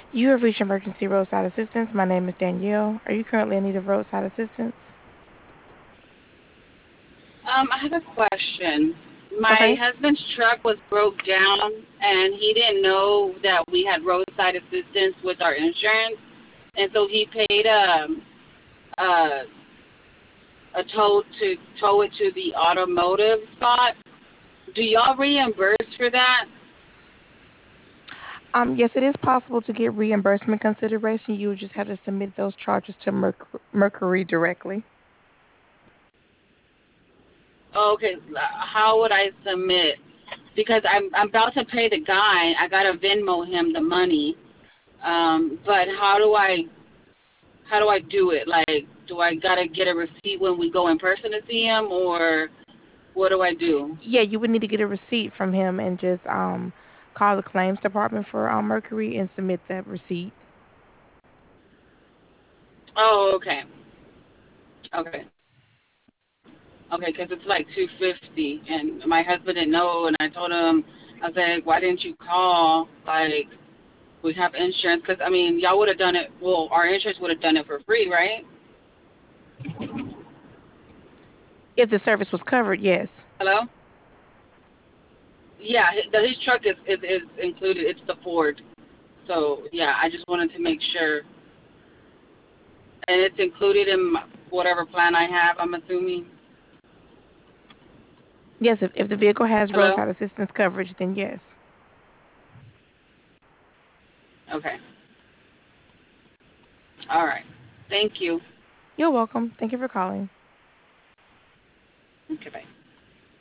You have reached emergency roadside assistance. My name is Danielle. Are you currently in need of roadside assistance? I have a question. My Okay. husband's truck was broke down, and he didn't know that we had roadside assistance with our insurance, and so he paid a, a tow to tow it to the automotive spot. Do y'all reimburse for that? Yes, it is possible to get reimbursement consideration. You would just have to submit those charges to Mercury directly. Okay, how would I submit? Because I'm about to pay the guy. I gotta Venmo him the money. But how do I do it? Like, do I gotta get a receipt when we go in person to see him, or what do I do? Yeah, you would need to get a receipt from him and just call the claims department for Mercury and submit that receipt. Oh, okay, okay, okay. Because it's like 250, and my husband didn't know, and I told him, I was like, why didn't you call? Like, we have insurance. Because I mean, y'all would have done it. Well, our insurance would have done it for free, right? If the service was covered, yes. Hello. Yeah, his truck is included. It's the Ford. So yeah, I just wanted to make sure, and it's included in whatever plan I have. I'm assuming. Yes, if the vehicle has Hello. roadside assistance coverage, then yes. Okay. All right. Thank you. You're welcome. Thank you for calling. Okay. Bye.